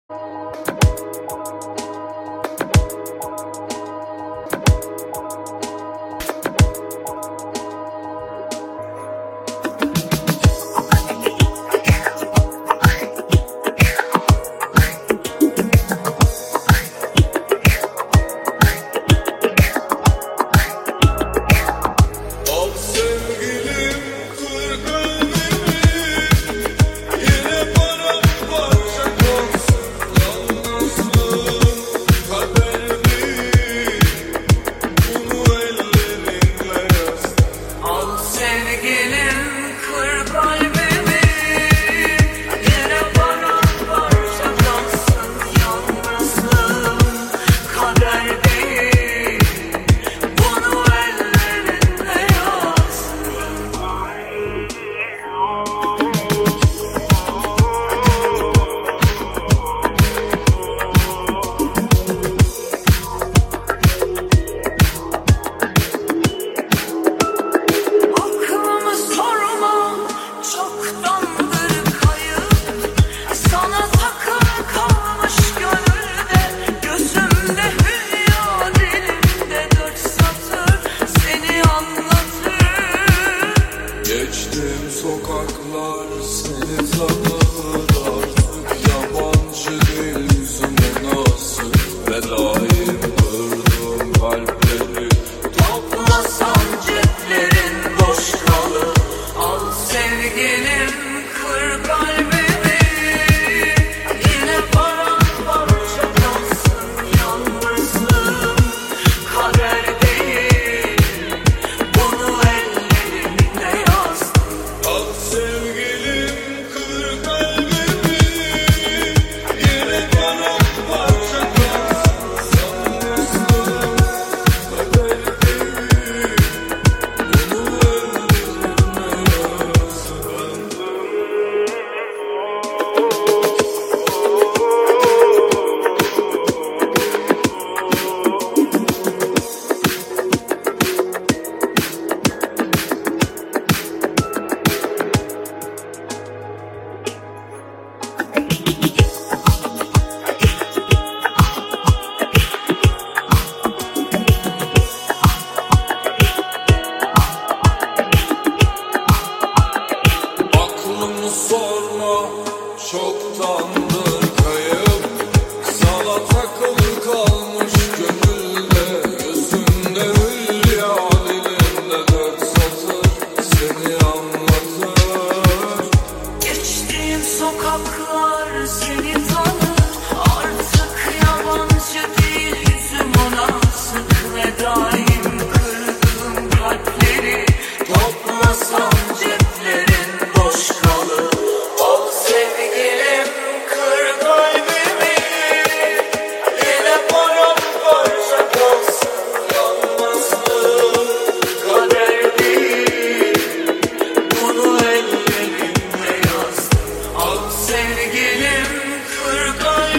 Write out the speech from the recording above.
Geçtim sokaklar seni tanır, artık yabancı değil yüzüme nasıl fedayım, kırdım kalpleri. Toplasan ceplerin boş kalır. Al sevgilim, kır kalbimi. Yine paramparça kalsın yalnızlığım. Kader değil, bunu ellerimle yazdım. Al sevgilim, kır kalbimi. Yine paramparça kalsın yalnızlığım. Kader değil, bunu ellerimle yazdım. Aklımı sorma, çoktandır kayıp. Sana takılı kalmış gönülde, gözünde hülya, dilinde 4 satır seni anlatır. Geçtiğim sokaklar seni tanır. Artık yabancı değil yüzüm, ona sık ve daim kırdığım kalpleri. Toplasan ceplerin boş kalır. Al sevgilim, kır kalbimi. Yine paramparça kalsın yalnızlığım. Kader değil, bunu ellerimle yazdım. Al sevgilim, kır kalbimi.